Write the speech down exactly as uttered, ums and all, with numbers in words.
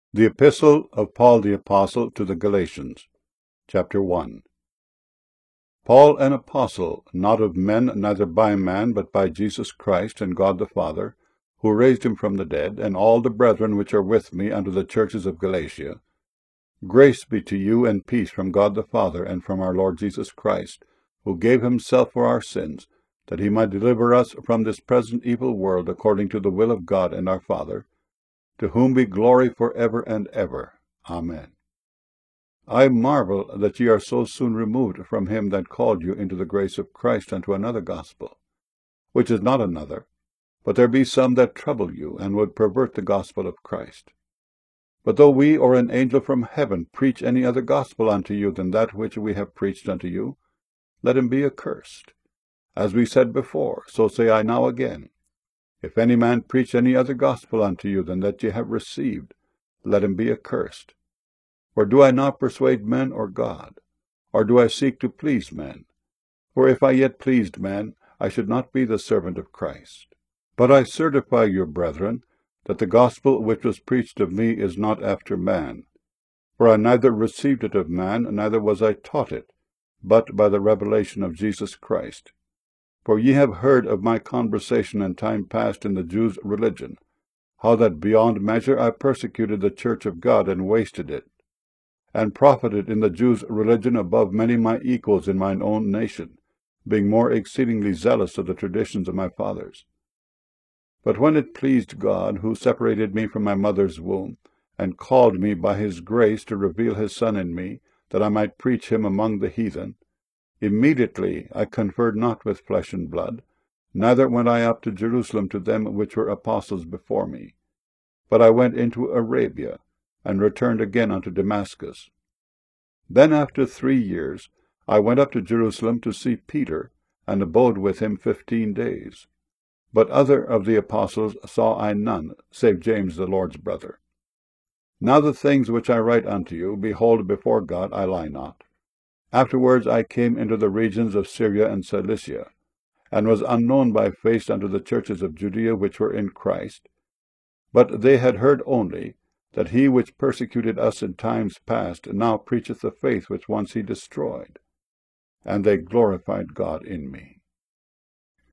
The Epistle of Paul the Apostle to the Galatians, Chapter one. Paul, an apostle, not of men, neither by man, but by Jesus Christ and God the Father, who raised him from the dead, and all the brethren which are with me unto the churches of Galatia. Grace be to you and peace from God the Father and from our Lord Jesus Christ, who gave himself for our sins, that he might deliver us from this present evil world according to the will of God and our Father, to whom be glory for ever and ever. Amen. I marvel that ye are so soon removed from him that called you into the grace of Christ unto another gospel, which is not another, but there be some that trouble you, and would pervert the gospel of Christ. But though we or an angel from heaven preach any other gospel unto you than that which we have preached unto you, let him be accursed. As we said before, so say I now again, if any man preach any other gospel unto you than that ye have received, let him be accursed. For do I not persuade men or God? Or do I seek to please men? For if I yet pleased men, I should not be the servant of Christ. But I certify you, brethren, that the gospel which was preached of me is not after man. For I neither received it of man, neither was I taught it, but by the revelation of Jesus Christ. For ye have heard of my conversation in time past in the Jews' religion, how that beyond measure I persecuted the church of God, and wasted it, and profited in the Jews' religion above many my equals in mine own nation, being more exceedingly zealous of the traditions of my fathers. But when it pleased God, who separated me from my mother's womb, and called me by his grace to reveal his Son in me, that I might preach him among the heathen, immediately I conferred not with flesh and blood, neither went I up to Jerusalem to them which were apostles before me. But I went into Arabia, and returned again unto Damascus. Then after three years I went up to Jerusalem to see Peter, and abode with him fifteen days. But other of the apostles saw I none, save James the Lord's brother. Now the things which I write unto you, behold, before God I lie not. Afterwards I came into the regions of Syria and Cilicia, and was unknown by face unto the churches of Judea which were in Christ. But they had heard only that he which persecuted us in times past now preacheth the faith which once he destroyed. And they glorified God in me.